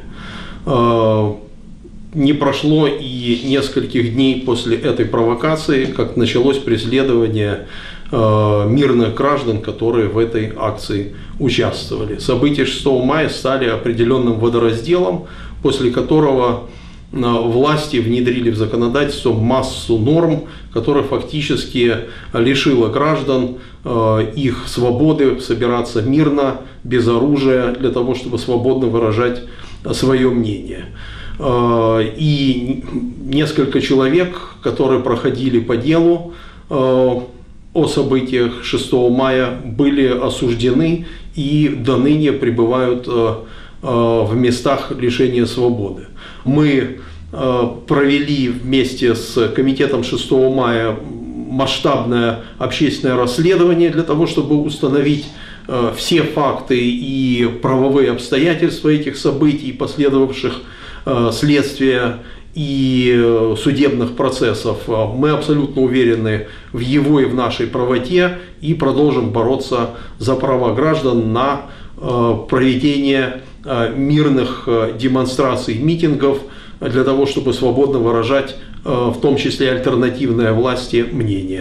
Не прошло и нескольких дней после этой провокации, как началось преследование мирных граждан, которые в этой акции участвовали. События шестого мая стали определенным водоразделом, после которого власти внедрили в законодательство массу норм, которые фактически лишила граждан их свободы собираться мирно, без оружия, для того, чтобы свободно выражать свое мнение. И несколько человек, которые проходили по делу о событиях шестого мая, были осуждены и до ныне пребывают в местах лишения свободы. Мы провели вместе с комитетом шестого мая масштабное общественное расследование для того, чтобы установить все факты и правовые обстоятельства этих событий, последовавших следствия и судебных процессов. Мы абсолютно уверены в его и в нашей правоте и продолжим бороться за права граждан на проведение мирных демонстраций, митингов, для того, чтобы свободно выражать, в том числе альтернативное власти, мнение.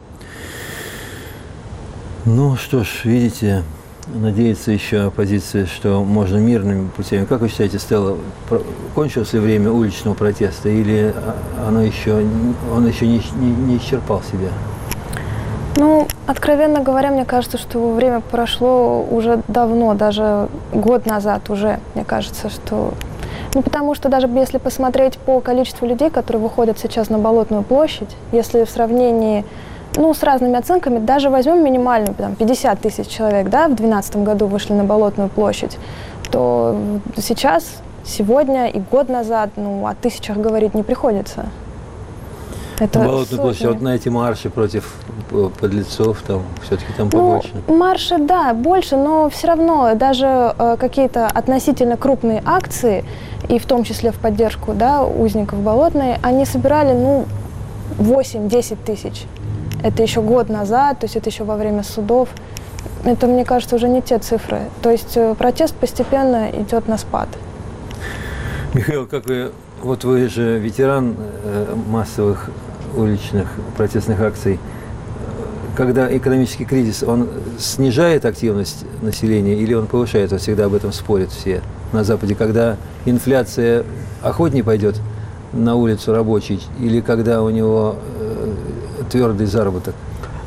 Ну что ж, видите, надеется еще оппозиция, что можно мирными путями. Как вы считаете, Стелла, кончилось ли время уличного протеста, или оно еще, он еще не, не, не исчерпал себя? Ну, откровенно говоря, мне кажется, что время прошло уже давно, даже год назад уже, мне кажется, что... Ну, потому что даже если посмотреть по количеству людей, которые выходят сейчас на Болотную площадь, если в сравнении, ну, с разными оценками, даже возьмем минимальную, там, пятьдесят тысяч человек, да, в две тысячи двенадцатом году вышли на Болотную площадь, то сейчас, сегодня и год назад, ну, о тысячах говорить не приходится. Это на Болотную площадь, вот на эти марши против подлецов, там все-таки там побольше. Ну, марши, да, больше, но все равно даже э, какие-то относительно крупные акции, и в том числе в поддержку, да, узников Болотной, они собирали, ну, восемь-десять тысяч. Это еще год назад, то есть это еще во время судов. Это, мне кажется, уже не те цифры. То есть э, протест постепенно идет на спад. Михаил, как вы, вот вы же ветеран э, массовых уличных протестных акций. Когда экономический кризис, он снижает активность населения или он повышает? Вот всегда об этом спорят все на Западе. Когда инфляция охотнее пойдет на улицу рабочий или когда у него э, твердый заработок?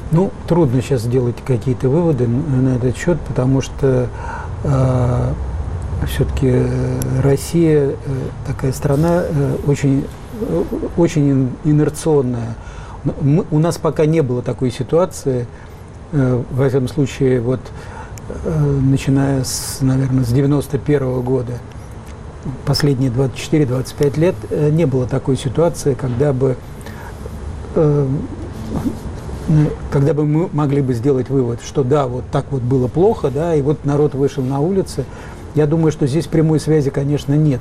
Ну, трудно сейчас сделать какие-то выводы на этот счет, потому что э, все-таки Россия э, такая страна э, очень, э, очень инерционная. Мы, у нас пока не было такой ситуации, э, во всяком случае, вот, э, начиная с, наверное, с девяносто первого года, последние двадцать четыре — двадцать пять лет, э, не было такой ситуации, когда бы э, когда бы мы могли бы сделать вывод, что да, вот так вот было плохо, да, и вот народ вышел на улицы. Я думаю, что здесь прямой связи, конечно, нет.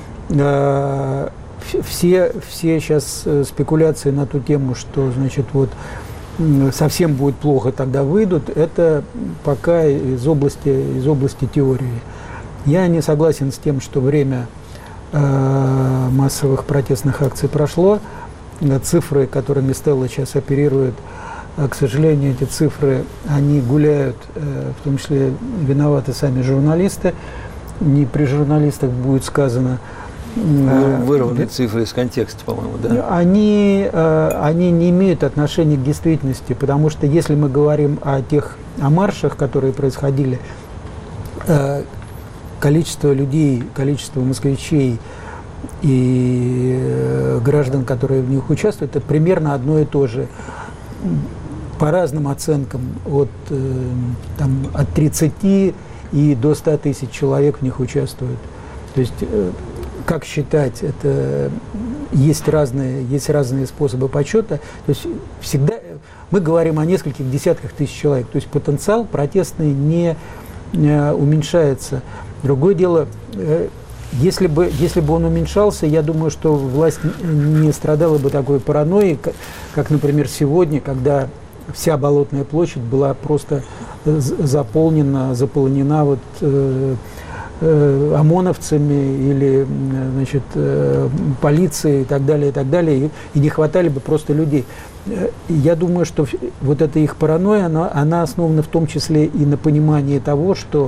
Все, все сейчас спекуляции на ту тему, что, значит, вот совсем будет плохо, тогда выйдут, это пока из области, из области теории. Я не согласен с тем, что время массовых протестных акций прошло. Цифры, которыми Стелла сейчас оперирует, к сожалению, эти цифры, они гуляют, в том числе виноваты сами журналисты. Не при журналистах будет сказано. Вырваны цифры из контекста, по-моему, да? Они, они не имеют отношения к действительности, потому что если мы говорим о тех о маршах, которые происходили, количество людей, количество москвичей и граждан, которые в них участвуют, это примерно одно и то же. По разным оценкам, от, там, от тридцати и до ста тысяч человек в них участвуют. То есть, как считать, это есть разные, есть разные способы подсчета. То есть всегда мы говорим о нескольких десятках тысяч человек. То есть потенциал протестный не уменьшается. Другое дело, если бы, если бы он уменьшался, я думаю, что власть не страдала бы такой паранойей, как, как, например, сегодня, когда вся Болотная площадь была просто заполнена, заполнена вот, э, э, ОМОНовцами или, значит, э, полицией и так далее, и так далее, и, и не хватали бы просто людей. Я думаю, что вот эта их паранойя, она, она основана в том числе и на понимании того, что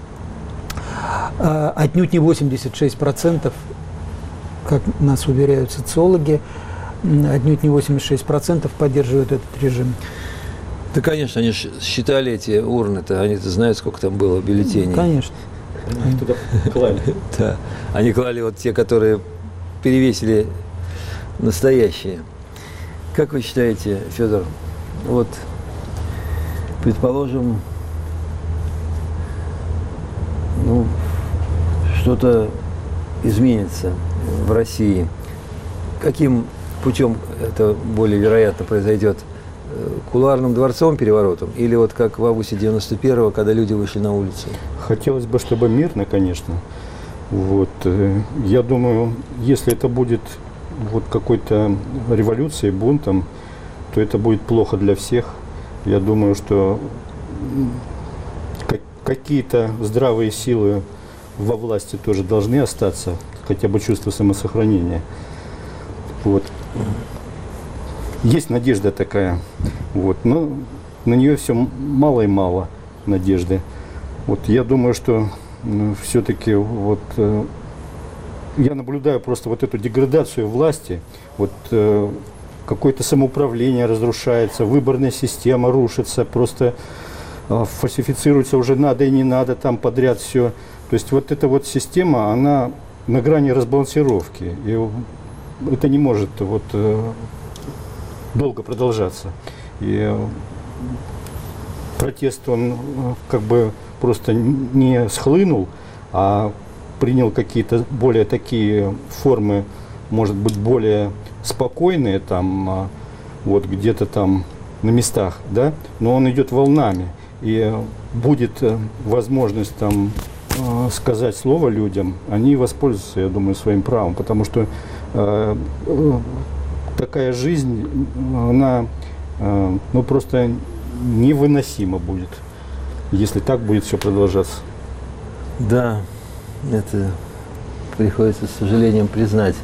э, отнюдь не восемьдесят шесть процентов, как нас уверяют социологи, отнюдь не восемьдесят шесть процентов поддерживают этот режим. Да, конечно, они считали эти урны-то, они знают, сколько там было бюллетеней. Конечно. Они туда клали. Да, они клали вот те, которые перевесили настоящие. Как вы считаете, Федор, вот, предположим, ну, что-то изменится в России. Каким путем это более вероятно произойдет? Кулуарным дворцовым переворотом или вот как в августе девяносто первого, когда люди вышли на улицу? Хотелось бы, чтобы мирно, конечно. Вот. Я думаю, если это будет вот какой-то революцией, бунтом, то это будет плохо для всех. Я думаю, что какие-то здравые силы во власти тоже должны остаться, хотя бы чувство самосохранения. Вот. Есть надежда такая, вот, но на нее все мало и мало надежды. Вот, я думаю, что ну, все-таки вот, э, я наблюдаю просто вот эту деградацию власти, вот, э, какое-то самоуправление разрушается, выборная система рушится, просто э, фальсифицируется уже надо и не надо, там подряд все. То есть вот эта вот система, она на грани разбалансировки, и это не может вот, э, долго продолжаться. И протест, он как бы просто не схлынул, а принял какие-то более такие формы, может быть, более спокойные, там, вот где-то там на местах, да, но он идет волнами. И будет возможность там сказать слово людям, они воспользуются, я думаю, своим правом, потому что э, такая жизнь, она э, ну, просто невыносима будет, если так будет все продолжаться. Да, это приходится с сожалением признать.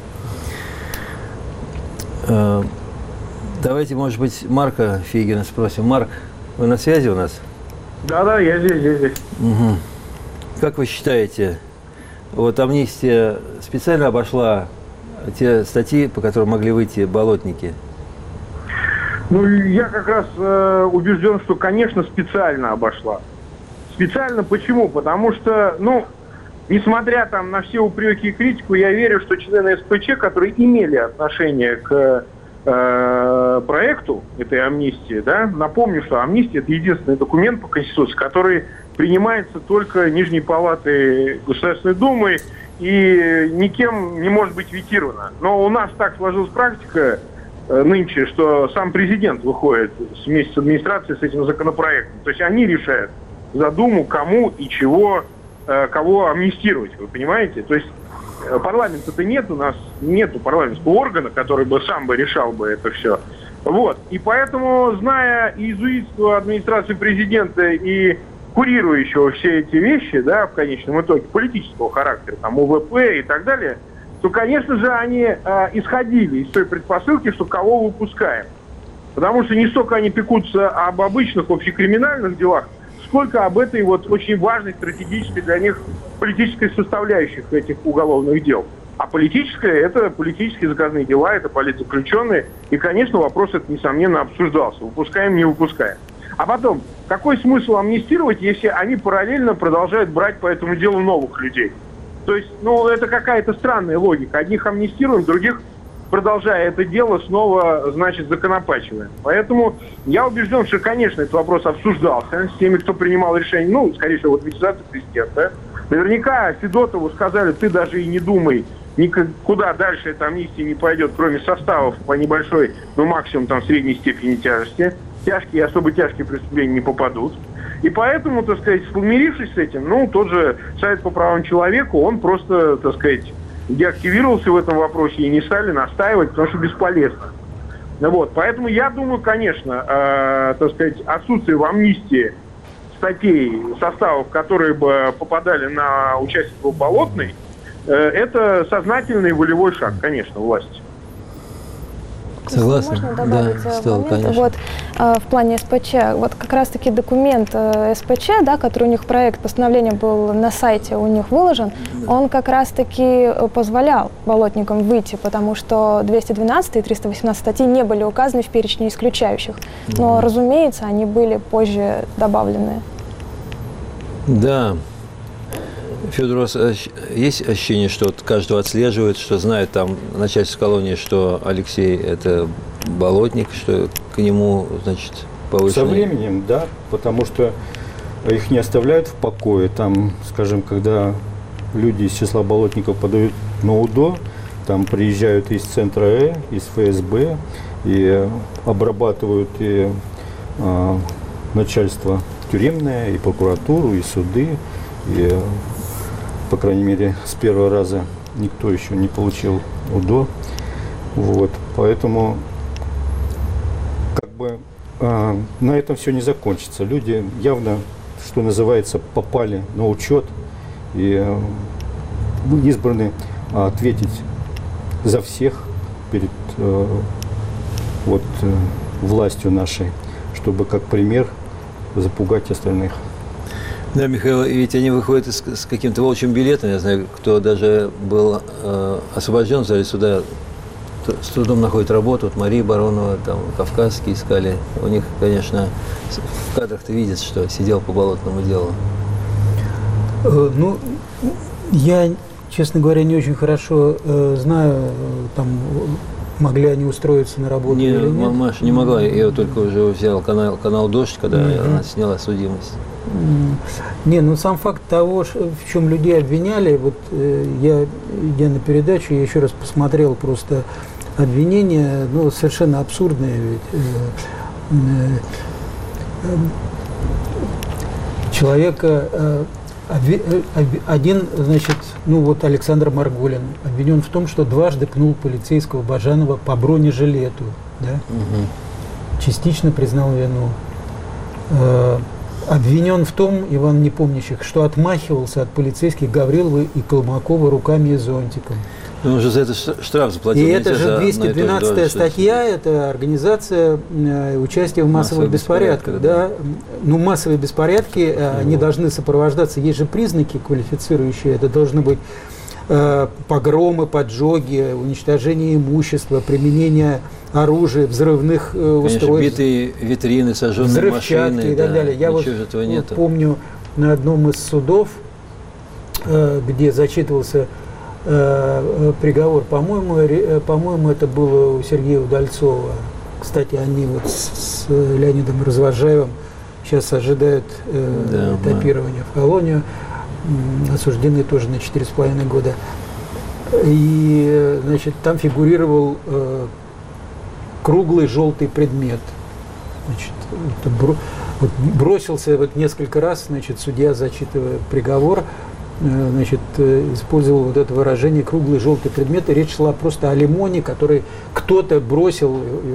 Э, давайте, может быть, Марка Фейгина спросим. Марк, вы на связи у нас? Да-да, я здесь, здесь, здесь. Угу. Как вы считаете, вот амнистия специально обошла те статьи, по которым могли выйти болотники? Ну, я как раз э, убежден, что, конечно, специально обошла. Специально почему? Потому что, ну, несмотря там на все упреки и критику, я верю, что члены СПЧ, которые имели отношение к э, проекту этой амнистии, да, напомню, что амнистия – это единственный документ по Конституции, который принимается только Нижней Палатой Государственной Думы и никем не может быть ветирована. Но у нас так сложилась практика э, нынче, что сам президент выходит вместе с администрацией с этим законопроектом. То есть они решают за Думу, кому и чего, э, кого амнистировать, вы понимаете? То есть э, парламента-то нет, у нас нету парламентского органа, который бы сам бы решал бы это все. Вот. И поэтому, зная иезуитство администрации президента и курирующего все эти вещи, да, в конечном итоге, политического характера, там, ОВП и так далее, то, конечно же, они э, исходили из той предпосылки, что кого выпускаем. Потому что не столько они пекутся об обычных общекриминальных делах, сколько об этой вот очень важной стратегической для них политической составляющей этих уголовных дел. А политическое – это политические заказные дела, это политзаключенные. И, конечно, вопрос этот, несомненно, обсуждался. Выпускаем, не выпускаем. А потом, какой смысл амнистировать, если они параллельно продолжают брать по этому делу новых людей? То есть, ну, это какая-то странная логика. Одних амнистируем, других, продолжая это дело, снова, значит, законопачиваем. Поэтому я убежден, что, конечно, этот вопрос обсуждался с теми, кто принимал решение, ну, скорее всего, в администрации президента. Наверняка Федотову сказали, ты даже и не думай, никуда дальше эта амнистия не пойдет, кроме составов по небольшой, ну, максимум там средней степени тяжести. Тяжкие и особо тяжкие преступления не попадут. И поэтому, так сказать, смирившись с этим, ну, тот же Совет по правам человека, он просто, так сказать, деактивировался в этом вопросе и не стали настаивать, потому что бесполезно. Вот. Поэтому я думаю, конечно, э, так сказать, отсутствие в амнистии статей, составов, которые бы попадали на участников Болотной, э, это сознательный волевой шаг, конечно, власти. Согласен. Можно добавить да, стал, момент? конечно. Вот э, в плане СПЧ, вот как раз-таки документ э, СПЧ, да, который у них проект постановления был на сайте у них выложен, он как раз-таки позволял болотникам выйти, потому что двести двенадцать и триста восемнадцать статьи не были указаны в перечне исключающих. Но, mm-hmm. разумеется, они были позже добавлены. Да. Федор, у вас есть ощущение, что вот каждого отслеживают, что знает там начальство колонии, что Алексей – это болотник, что к нему, значит, повышенный? Со временем, да, потому что их не оставляют в покое. Там, скажем, когда люди из числа болотников подают на УДО, там приезжают из центра Э, из ФСБ и обрабатывают и э, начальство тюремное, и прокуратуру, и суды, и по крайней мере, с первого раза никто еще не получил УДО. Вот. Поэтому как бы э, на этом все не закончится. Люди явно, что называется, попали на учет и э, избраны э, ответить за всех перед э, вот, э, властью нашей, чтобы как пример запугать остальных. Да, Михаил, ведь они выходят с, с каким-то волчьим билетом. Я знаю, кто даже был э, освобожден в зале суда, с трудом находит работу. Вот Мария Баронова, там, Кавказские искали. У них, конечно, в кадрах-то видится, что сидел по болотному делу. Э, ну, я, честно говоря, не очень хорошо э, знаю, там, могли они устроиться на работу не, или нет. Маша не могла, я только уже взял канал, канал «Дождь», когда mm-hmm. она сняла судимость. Не, ну сам факт того, в чем людей обвиняли, вот э, я, идя на передачу, я еще раз посмотрел просто обвинения, ну, совершенно абсурдные ведь. Э, э, э, человека, э, обви, э, один, значит, ну вот Александр Марголин, обвинен в том, что дважды пнул полицейского Бажанова по бронежилету, да? Угу. Частично признал вину. Э, Обвинен в том, Иван Непомнящих, что отмахивался от полицейских Гаврилова и Колмакова руками и зонтиком. Ну, он же за это штраф заплатил. И это же двести двенадцатая статья, это организация э, участия в массовых, массовых беспорядках. беспорядках да. Ну, массовые беспорядки, э, они должны сопровождаться, есть же признаки квалифицирующие, это должны быть э, погромы, поджоги, уничтожение имущества, применение оружия, взрывных э, устройств. Конечно, битые витрины, сожженные машины. И так да, далее. Я вот этого нету. помню на одном из судов, э, где зачитывался э, приговор, по-моему, э, по-моему, это было у Сергея Удальцова. Кстати, они вот с, с Леонидом Развожаевым сейчас ожидают э, да, этапирования да. в колонию, осуждены тоже на четыре с половиной года. И, значит, там фигурировал э, круглый желтый предмет. Значит, это бро, вот бросился вот несколько раз, значит, судья, зачитывая приговор, э, значит, э, использовал вот это выражение «круглый желтый предмет», и речь шла просто о лимоне, который кто-то бросил.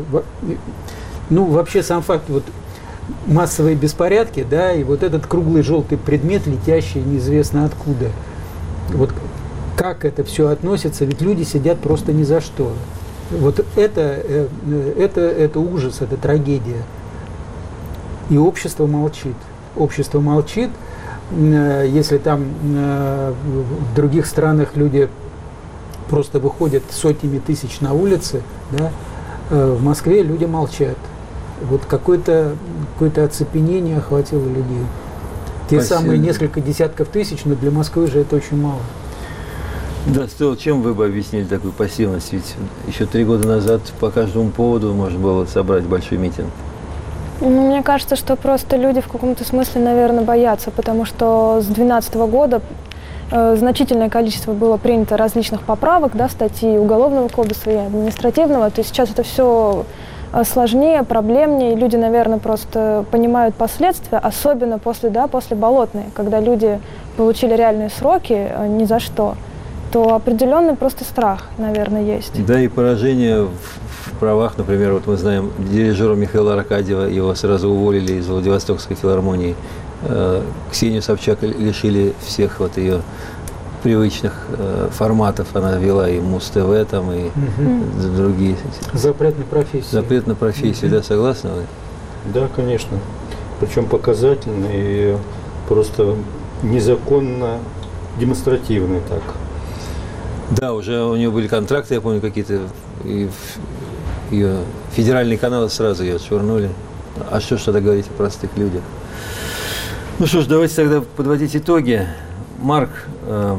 Ну, вообще сам факт, вот, массовые беспорядки, да, и вот этот круглый желтый предмет, летящий неизвестно откуда. Вот как это все относится, ведь люди сидят просто ни за что. Вот это, это, это ужас, это трагедия. И общество молчит. Общество молчит, если там в других странах люди просто выходят сотнями тысяч на улицы, да, в Москве люди молчат. Вот какое-то, какое-то оцепенение охватило людей. Те Спасибо. Самые несколько десятков тысяч, но для Москвы же это очень мало. Да, Стелла, чем вы бы объяснили такую пассивность? Ведь еще три года назад по каждому поводу можно было собрать большой митинг. Ну, мне кажется, что просто люди в каком-то смысле, наверное, боятся, потому что с две тысячи двенадцатого года э, значительное количество было принято различных поправок, да, статьи Уголовного кодекса и административного. То есть сейчас это все сложнее, проблемнее, и люди, наверное, просто понимают последствия, особенно после, да, после Болотной, когда люди получили реальные сроки ни за что, то определенный просто страх, наверное, есть. Да, и поражение в, в правах, например, вот мы знаем дирижера Михаила Аркадьева, его сразу уволили из Владивостокской филармонии, э, Ксению Собчак лишили всех вот ее привычных э, форматов, она вела и Муз-ТВ, там, и угу. другие. Запрет на профессию. Запрет на профессию, угу. да, согласны вы? Да, конечно. Причем показательный и просто незаконно демонстративный так. Да, уже у нее были контракты, я помню, какие-то, и ее федеральные каналы сразу ее отшвырнули. А что ж тогда говорить о простых людях? Ну что ж, давайте тогда подводить итоги. Марк, э,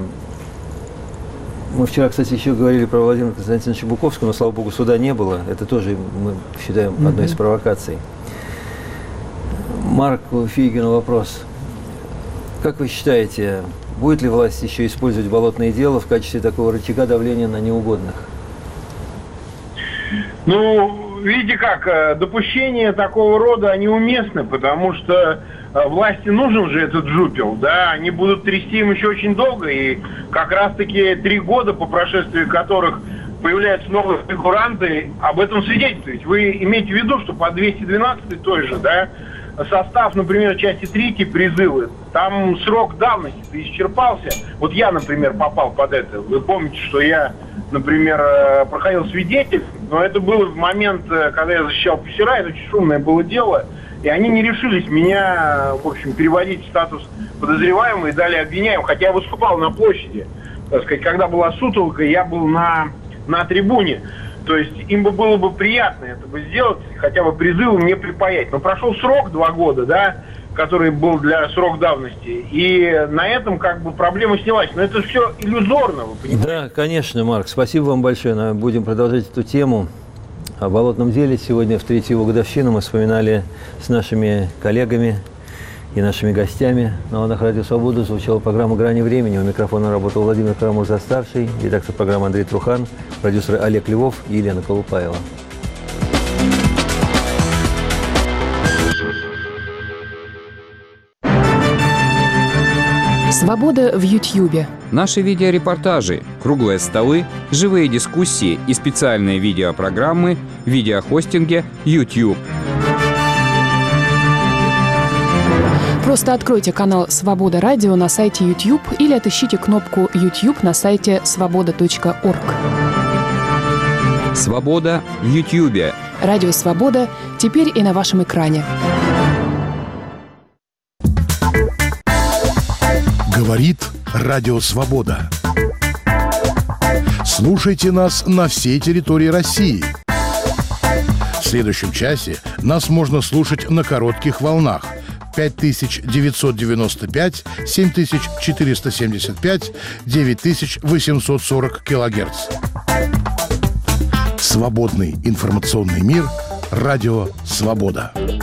мы вчера, кстати, еще говорили про Владимира Константиновича Буковского, но, слава богу, суда не было. Это тоже, мы считаем, mm-hmm. одной из провокаций. Марку Фейгину вопрос. Как вы считаете, будет ли власть еще использовать болотное дело в качестве такого рычага давления на неугодных? Ну, видите как, допущения такого рода, они уместны, потому что власти нужен же этот жупел, да, они будут трясти им еще очень долго, и как раз-таки три года, по прошествии которых появляются новые фигуранты, об этом свидетельствуют. Вы имеете в виду, что по двести двенадцатой той же, да, состав, например, части третьей призывы, там срок давности исчерпался. Вот я, например, попал под это. Вы помните, что я, например, проходил свидетель, но это было в момент, когда я защищал писера, это очень шумное было дело, и они не решились меня, в общем, переводить в статус подозреваемого и далее обвиняемого, хотя я выступал на площади. Так сказать, когда была сутолка, я был на, на трибуне. То есть им бы было бы приятно это бы сделать, хотя бы призывы мне припаять. Но прошел срок, два года, да, который был для срок давности, и на этом как бы проблема снялась. Но это все иллюзорно, вы понимаете? Да, конечно, Марк, спасибо вам большое. Будем продолжать эту тему. О болотном деле сегодня в третью его годовщину мы вспоминали с нашими коллегами и нашими гостями. На волнах Радио Свобода звучала программа «Грани времени». У микрофона работал Владимир Карамурза-старший, редактор программы Андрей Трухан, продюсеры Олег Львов и Елена Колупаева. Свобода в Ютьюбе. Наши видеорепортажи, круглые столы, живые дискуссии и специальные видеопрограммы в видеохостинге YouTube. Просто откройте канал «Свобода Радио» на сайте YouTube или отыщите кнопку YouTube на сайте свобода точка орг. Свобода в Ютьюбе. Радио «Свобода» теперь и на вашем экране. Говорит Радио Свобода. Слушайте нас на всей территории России. В следующем часе нас можно слушать на коротких волнах пять тысяч девятьсот девяносто пять, семь тысяч четыреста семьдесят пять, девять тысяч восемьсот сорок килогерц. Свободный информационный мир. Радио «Свобода».